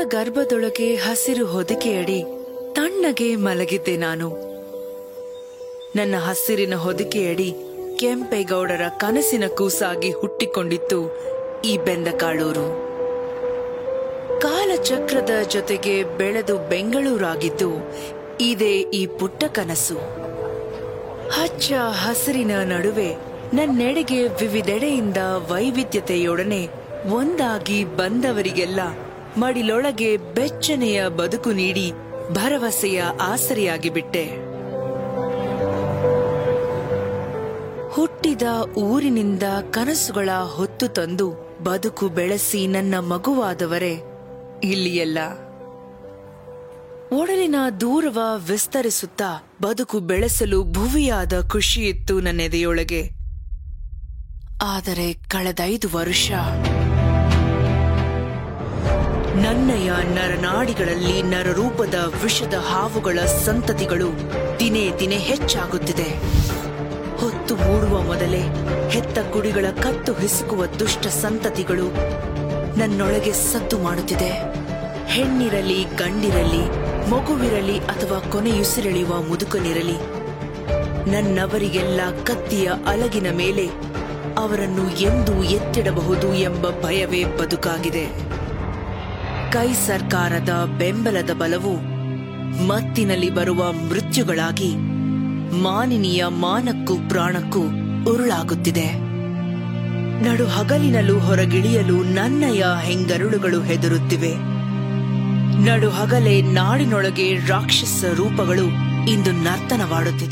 ಗರ್ಭದೊಳಗೆ ಹಸಿರು ಹೊದಿಕೆಯಡಿ ತಣ್ಣಗೆ ಮಲಗಿದ್ದೆ ನಾನು. ನನ್ನ ಹಸಿರಿನ ಹೊದಿಕೆಯಡಿ ಕೆಂಪೇಗೌಡರ ಕನಸಿನ ಕೂಸಾಗಿ ಹುಟ್ಟಿಕೊಂಡಿತ್ತು ಈ ಬೆಂದಕಾಳೂರು. ಕಾಲಚಕ್ರದ ಜೊತೆಗೆ ಬೆಳೆದು ಬೆಂಗಳೂರಾಗಿದ್ದು ಇದೇ ಈ ಪುಟ್ಟ ಕನಸು. ಹಚ್ಚ ಹಸಿರಿನ ನಡುವೆ ನನ್ನೆಡೆಗೆ ವಿವಿಧೆಡೆಯಿಂದ ವೈವಿಧ್ಯತೆಯೊಡನೆ ಒಂದಾಗಿ ಬಂದವರಿಗೆಲ್ಲ ಮಡಿಲೊಳಗೆ ಬೆಚ್ಚನೆಯ ಬದುಕು ನೀಡಿ ಭರವಸೆಯ ಆಸರೆಯಾಗಿ ಬಿಟ್ಟೆ. ಹುಟ್ಟಿದ ಊರಿನಿಂದ ಕನಸುಗಳ ಹೊತ್ತು ತಂದು ಬದುಕು ಬೆಳೆಸಿ ನನ್ನ ಮಗುವಾದವರೇ ಇಲ್ಲಿಯಲ್ಲ. ಒಡಲಿನ ದೂರವ ವಿಸ್ತರಿಸುತ್ತಾ ಬದುಕು ಬೆಳೆಸಲು ಭುವಿಯಾದ ಖುಷಿಯಿತ್ತು ನನ್ನೆದೆಯೊಳಗೆ. ಆದರೆ ಕಳೆದ 5 ವರ್ಷ ನನ್ನಯ ನರನಾಡಿಗಳಲ್ಲಿ ನರರೂಪದ ವಿಷದ ಹಾವುಗಳ ಸಂತತಿಗಳು ದಿನೇ ದಿನೇ ಹೆಚ್ಚಾಗುತ್ತಿದೆ. ಹೊತ್ತು ಮೂಡುವ ಮೊದಲೇ ಹೆತ್ತ ಕುಡಿಗಳ ಕತ್ತು ಹಿಸುಕುವ ದುಷ್ಟ ಸಂತತಿಗಳು ನನ್ನೊಳಗೆ ಸದ್ದು ಮಾಡುತ್ತಿದೆ. ಹೆಣ್ಣಿರಲಿ ಗಂಡಿರಲಿ, ಮಗುವಿರಲಿ ಅಥವಾ ಕೊನೆಯುಸಿರೆಳೆಯುವ ಮುದುಕನಿರಲಿ, ನನ್ನವರಿಗೆಲ್ಲ ಕತ್ತಿಯ ಅಲಗಿನ ಮೇಲೆ ಅವರನ್ನು ಎಂದು ಎತ್ತಿಡಬಹುದು ಎಂಬ ಭಯವೇ ಬದುಕಾಗಿದೆ. ಕೈ ಸರ್ಕಾರದ ಬೆಂಬಲದ ಬಲವು ಮತ್ತಿನಲ್ಲಿ ಬರುವ ಮೃತ್ಯುಗಳಾಗಿ ಮಾನಿನಿಯ ಮಾನಕ್ಕೂ ಪ್ರಾಣಕ್ಕೂ ಉರುಳಾಗುತ್ತಿದೆ. ನಡು ಹಗಲಿನಲ್ಲೂ ಹೊರಗಿಳಿಯಲು ನನ್ನಯ ಹೆಂಗರುಳುಗಳು ಹೆದರುತ್ತಿವೆ. ನಡು ಹಗಲೇ ನಾಡಿನೊಳಗೆ ರಾಕ್ಷಸ ರೂಪಗಳು ಇಂದು ನರ್ತನವಾಡುತ್ತಿದೆ.